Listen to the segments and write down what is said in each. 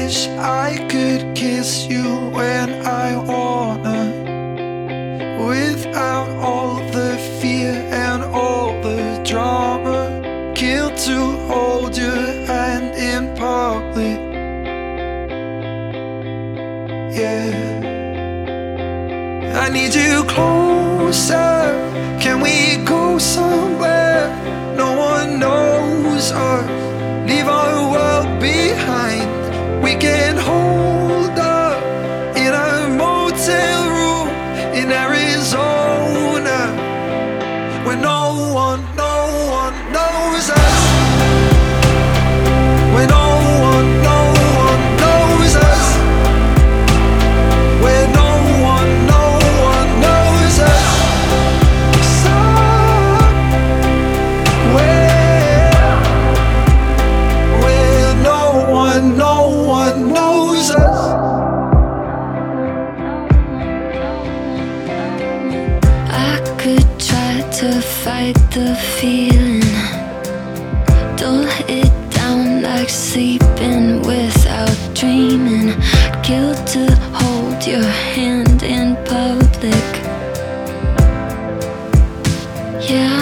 wish I could kiss you when I wanna, without all the fear and all the drama. Kill to hold your hand in public. Yeah, I need you closer. Can we go somewhere no one knows us? Leave our world behind. We can hold up in a motel room in Arizona, where no one knows us. Where no one knows us. Where no one knows us. Where no one knows us. I could try to fight the feeling, dull it down like sleeping without dreaming. Guilt to hold your hand in public. Yeah,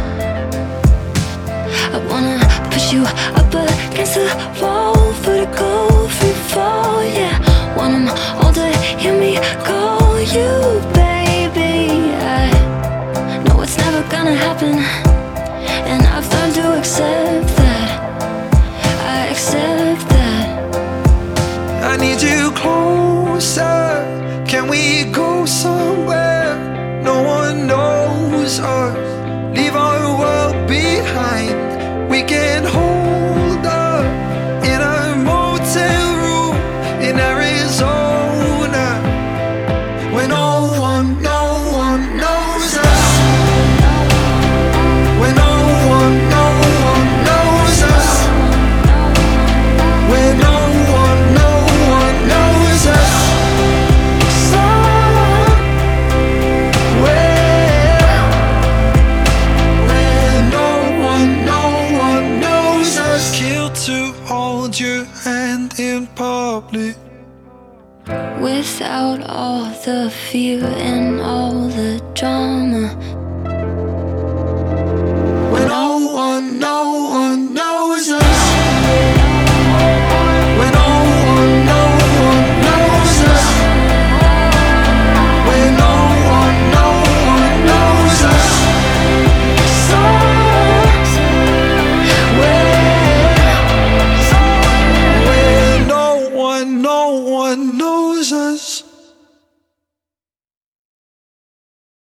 I wanna push you up against the wall, vertical free fall. Yeah, want 'em all to hear me call you baby. I know it's never gonna happen, and I've learned to accept that. I accept that. I need you closer. Can we go somewhere no one knows us? Leave our world behind. We can hold up in a motel room in Arizona, where no one knows us. Where no one knows us. Where no one knows us. Where no one knows us. Kill to hold your hand in public. Without all the fear and all the drama. Where no one knows us. Where no one knows us. Where no one knows us. Where no one knows us.